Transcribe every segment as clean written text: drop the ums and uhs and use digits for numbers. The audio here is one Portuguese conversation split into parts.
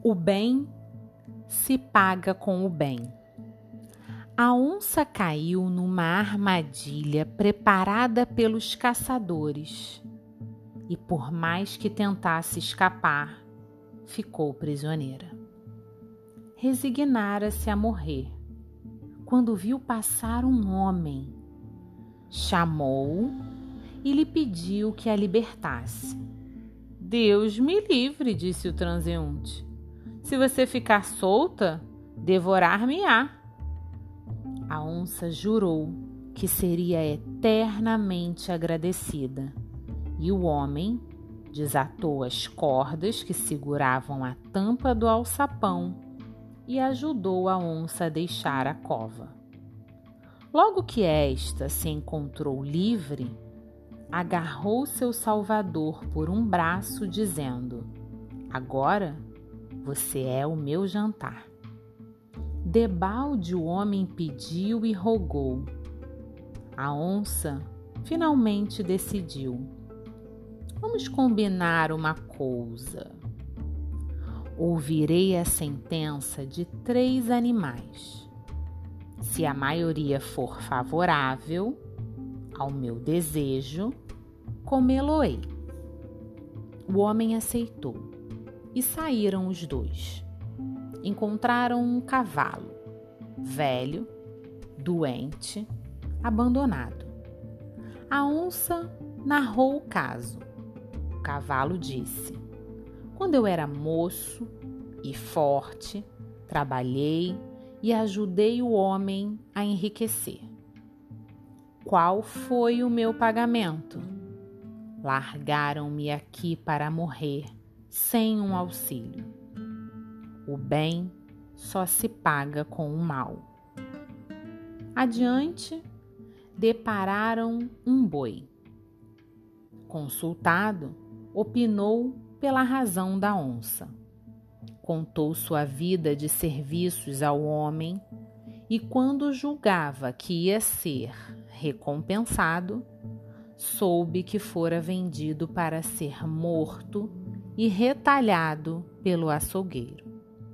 O bem se paga com o bem. A onça caiu numa armadilha preparada pelos caçadores e, por mais que tentasse escapar, ficou prisioneira. Resignara-se a morrer quando viu passar um homem. Chamou-o e lhe pediu que a libertasse. "Deus me livre", disse o transeunte. "Se você ficar solta, devorar-me-á." A onça jurou que seria eternamente agradecida, e o homem desatou as cordas que seguravam a tampa do alçapão e ajudou a onça a deixar a cova. Logo que esta se encontrou livre, agarrou seu salvador por um braço, dizendo: "Agora você é o meu jantar." Debalde o homem pediu e rogou. A onça finalmente decidiu: "Vamos combinar uma coisa. Ouvirei a sentença de 3 animais. Se a maioria for favorável ao meu desejo, comê-lo-ei." O homem aceitou e saíram os 2. Encontraram um cavalo, velho, doente, abandonado. A onça narrou o caso. O cavalo disse: "Quando eu era moço e forte, trabalhei e ajudei o homem a enriquecer. Qual foi o meu pagamento? Largaram-me aqui para morrer sem um auxílio. O bem só se paga com o mal." Adiante, depararam um boi. Consultado, opinou pela razão da onça. Contou sua vida de serviços ao homem e, quando julgava que ia ser recompensado, soube que fora vendido para ser morto e retalhado pelo açougueiro.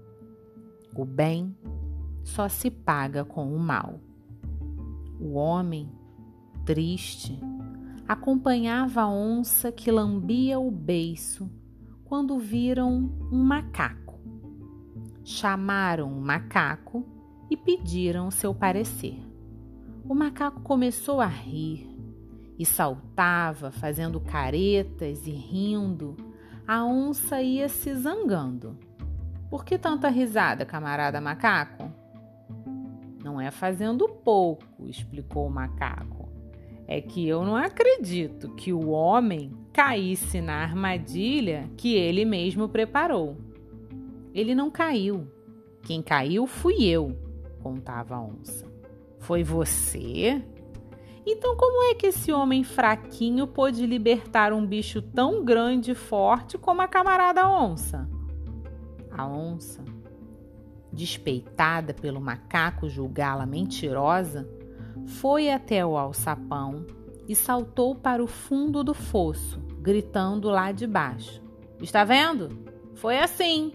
O bem só se paga com o mal. O homem, triste, acompanhava a onça que lambia o beiço quando viram um macaco. Chamaram o macaco e pediram seu parecer. O macaco começou a rir e saltava, fazendo caretas e rindo. A onça ia se zangando. "Por que tanta risada, camarada macaco?" "Não é fazendo pouco", explicou o macaco. "É que eu não acredito que o homem caísse na armadilha que ele mesmo preparou." "Ele não caiu. Quem caiu fui eu", contava a onça. "Foi você? Então como é que esse homem fraquinho pôde libertar um bicho tão grande e forte como a camarada onça?" A onça, despeitada pelo macaco julgá-la mentirosa, foi até o alçapão e saltou para o fundo do fosso, gritando lá de baixo: "Está vendo? Foi assim."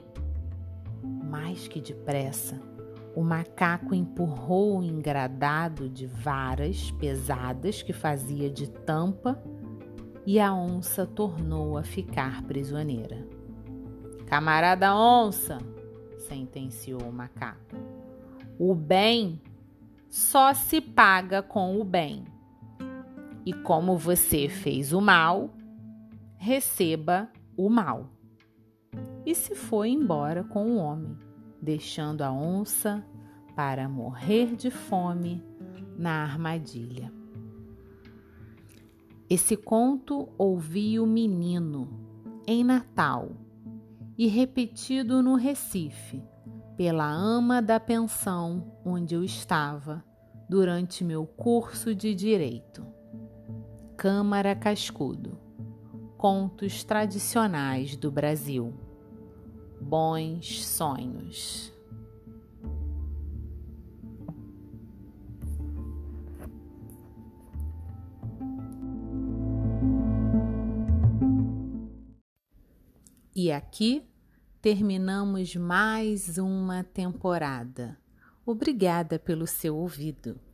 Mais que depressa, o macaco empurrou o engradado de varas pesadas que fazia de tampa e a onça tornou a ficar prisioneira. "Camarada onça", sentenciou o macaco, "o bem só se paga com o bem. E como você fez o mal, receba o mal." E se foi embora com o homem, deixando a onça para morrer de fome na armadilha. Esse conto ouvi o menino em Natal e repetido no Recife pela ama da pensão onde eu estava durante meu curso de Direito. Câmara Cascudo. Contos tradicionais do Brasil. Bons sonhos. E aqui terminamos mais uma temporada. Obrigada pelo seu ouvido.